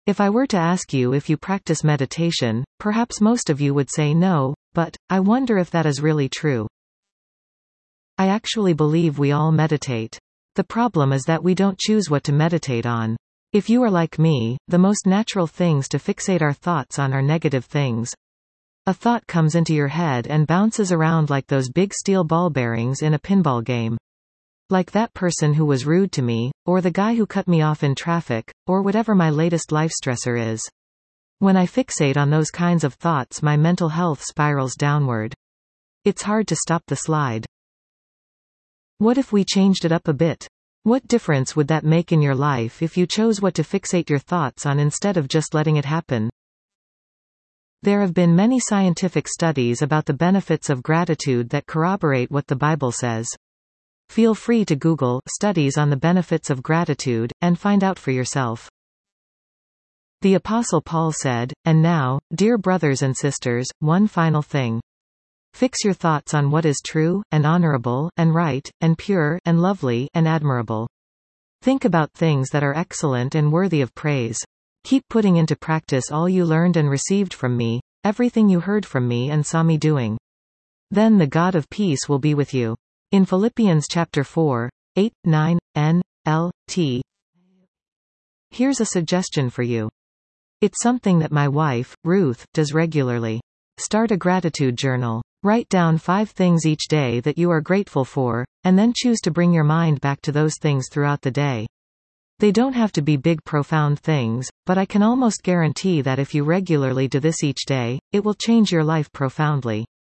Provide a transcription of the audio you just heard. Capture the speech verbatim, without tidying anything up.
If I were to ask you if you practice meditation, perhaps most of you would say no, but I wonder if that is really true. I actually believe we all meditate. The problem is that we don't choose what to meditate on. If you are like me, the most natural things to fixate our thoughts on are negative things. A thought comes into your head and bounces around like those big steel ball bearings in a pinball game. Like that person who was rude to me, or the guy who cut me off in traffic, or whatever my latest life stressor is. When I fixate on those kinds of thoughts, my mental health spirals downward. It's hard to stop the slide. What if we changed it up a bit? What difference would that make in your life if you chose what to fixate your thoughts on instead of just letting it happen? There have been many scientific studies about the benefits of gratitude that corroborate what the Bible says. Feel free to Google studies on the benefits of gratitude, and find out for yourself. The Apostle Paul said, "And now, dear brothers and sisters, one final thing. Fix your thoughts on what is true, and honorable, and right, and pure, and lovely, and admirable. Think about things that are excellent and worthy of praise. Keep putting into practice all you learned and received from me, everything you heard from me and saw me doing. Then the God of peace will be with you." In Philippians chapter four, eight, nine, N L T. Here's a suggestion for you. It's something that my wife, Ruth, does regularly. Start a gratitude journal. Write down five things each day that you are grateful for, and then choose to bring your mind back to those things throughout the day. They don't have to be big profound things, but I can almost guarantee that if you regularly do this each day, it will change your life profoundly.